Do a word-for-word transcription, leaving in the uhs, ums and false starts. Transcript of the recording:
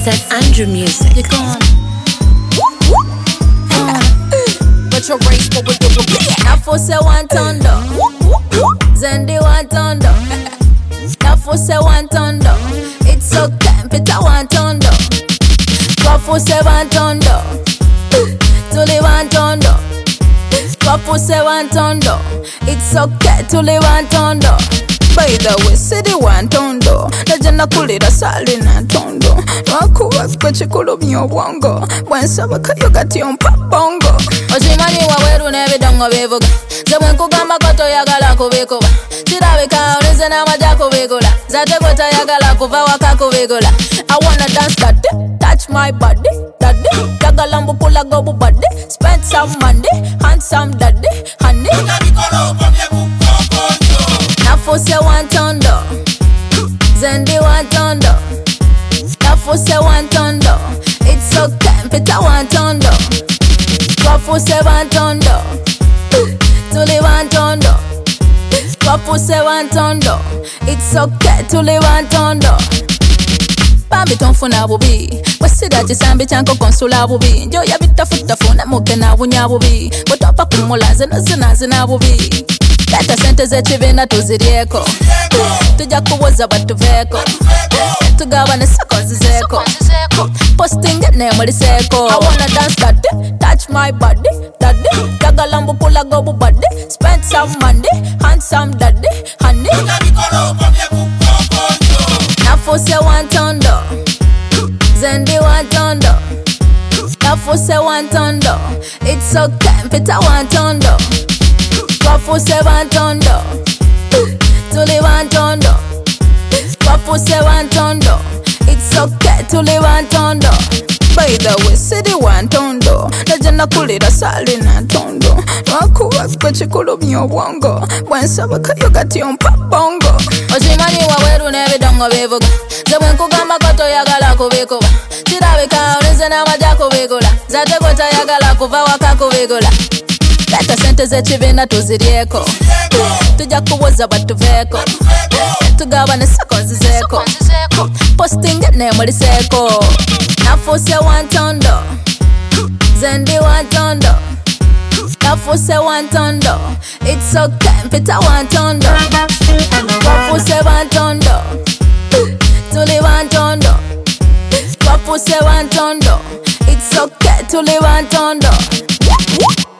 Saint Andrew music. You're gone. But your race, but we do it. Nafo se wantondo, Zendi wantondo. Nafo se wantondo, it's okay, Pita wantondo. Kwafu se wantondo, Tuli wantondo. Kwafu se wantondo, it's okay, Tuli wantondo. By the way, city wantondo, najana kulira sali na tondo. Wakuwa kwa chikulu myo bongo, wansaba kayo gati ompa bongo. Osimani waweru nebidongo bivuga, zemwe nkugamba koto yagala kubikuba. Chirabika olize na maja kubikula, zate kweta yagala kuva waka kubikula. I wanna dance daddy, touch my body, daddy. Yagala mbupula gobu body, spend some money, handsome daddy, honey. Nafo se wantondo, Zendi wantondo. Nafo se wantondo, it's okay, Pita wantondo. Kwafu se wantondo, Tuli wantondo. Kwafu se wantondo, it's okay, Tuli wantondo. Bambi tonfuna bubi, wasida chisambi chanko konsula bubi. Njo ya bitafutafuna muke na bunya bubi, botopa kumula zina zina zina bubi. Leta sente zechibina tuzirieko, tuja kuwoza batuveko, tugabane sako zizeko, posting ne muliseko. I wanna dance daddy, touch my body, daddy. Yagala mbupula gobu body, spend some money, handsome daddy, honey. Nafo se wantondo, Zendi wantondo. Nafo se wantondo, it's okay, Pita wantondo. Kwafu se wantondo, Tuli wantondo. Kwafu se wantondo, it's okay, Tuli wantondo. By the way, city wantondo, najana kulira sali na tondo. Wakuwa kwa chikulu myo bongo, wansaba kayo gati ompa bongo. Osimani waweru nebidongo bivuga, zemwe nkugamba koto yagala kubikuba. Chirabika olize na maja kubikula, zate kweta yagala kuva waka kubikula. Leta sente zechibina tuzirieko, tuja kuwoza batuveko, tugabane sako zizeko, posting ne muliseko. Nafo se wantondo, Zendi wantondo. Nafo se wantondo, it's okay, Pita wantondo. Kwafu se wantondo, Tuli wantondo. Kwafu se wantondo, it's okay, Tuli wantondo.